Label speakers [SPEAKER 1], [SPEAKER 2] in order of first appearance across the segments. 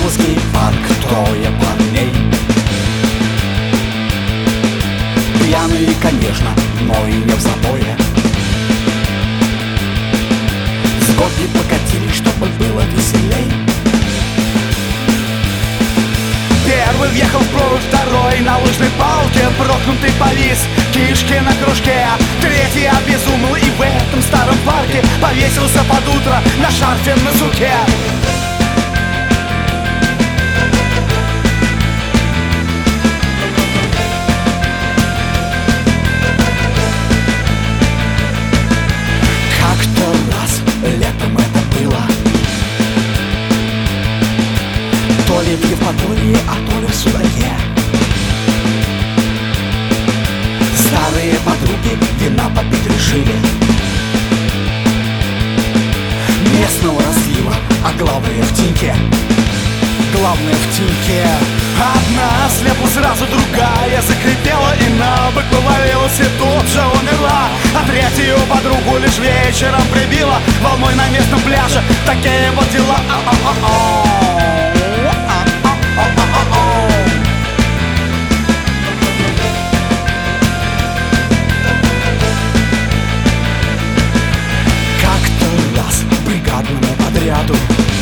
[SPEAKER 1] Узкий парк, трое парней. Пьяные, конечно, но и не в забое. С горки покатились, чтобы было веселей. Первый въехал в прорубь, второй на лыжной палке. Проклятый повис, кишки на кружке. Третий обезумел и в этом старом парке повесился под утро на шарфе на суке. Как-то раз летом это было, то ли в Евпатории, а то ли в Судаке. Старые подруги вина попить решили, местного разлива, а главное в тиньке. Главное в тиньке. Одна слепла, сразу другая закрепела, и на бок повалилась, и тут же умерла. А третью подругу лишь вечером прибила волной на местном пляже. Такие вот дела. Бригадному подряду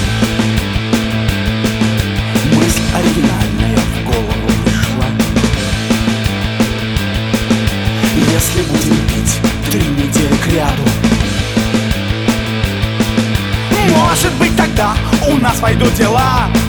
[SPEAKER 1] мысль оригинальная в голову пришла. Если будем пить 3 недели кряду, может быть, тогда у нас пойдут дела.